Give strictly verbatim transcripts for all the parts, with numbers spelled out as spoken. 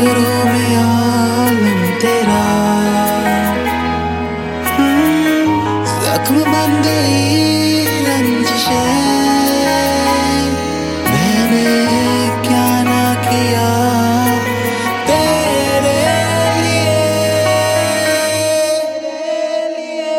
नजरों में आलम तेरा जख्म बन गई रंजिशें, मैंने क्या ना किया तेरे लिए।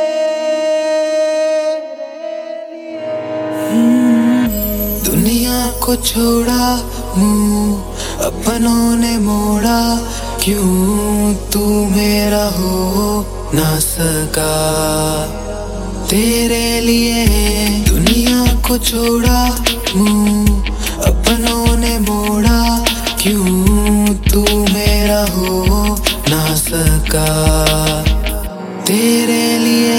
दुनिया को छोड़ा, मुंह अपनों ने मोड़ा, क्यों तू मेरा हो ना सका तेरे लिए। दुनिया को छोड़ा, मुंह अपनों ने मोड़ा, क्यों तू मेरा हो ना सका तेरे लिए।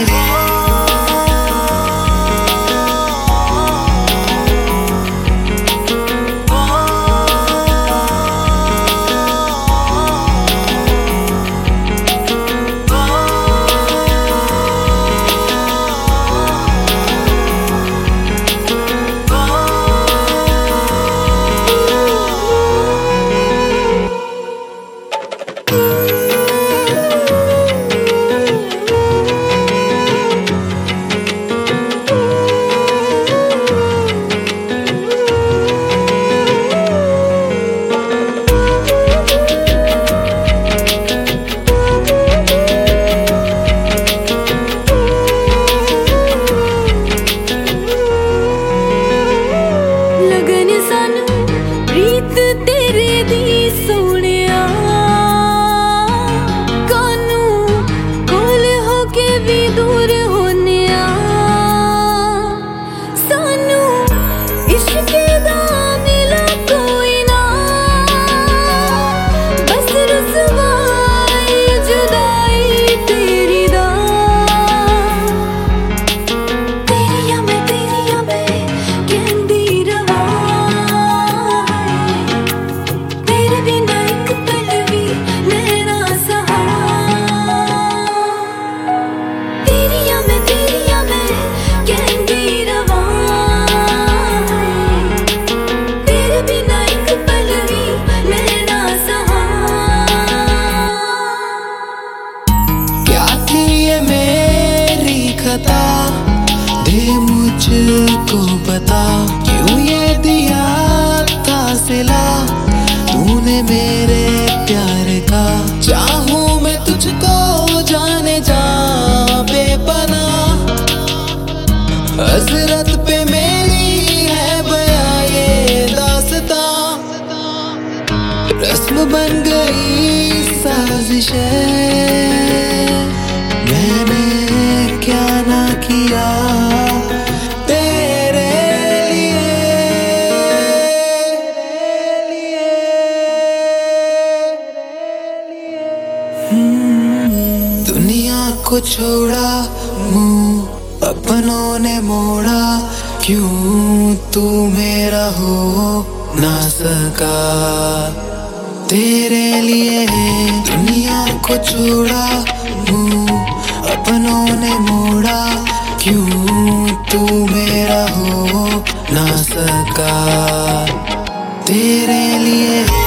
दे मुझको बता, क्यों ये दिया था सिला तूने मेरे प्यार का। चाहूं मैं तुझको जाने जा बेपनाह, हजरत पे मेरी है बया ये दास्तां। रस्म बन गई साजिशें, मैंने क्या ना किया तेरे लिए। दुनिया को छोड़ा, मुंह अपनों ने मोड़ा, क्यों तू मेरा हो ना सका तेरे लिए। दुनिया को छोड़ा, मुंह अपनों ने मोड़ा, क्यों तू मेरा हो ना सका तेरे लिए।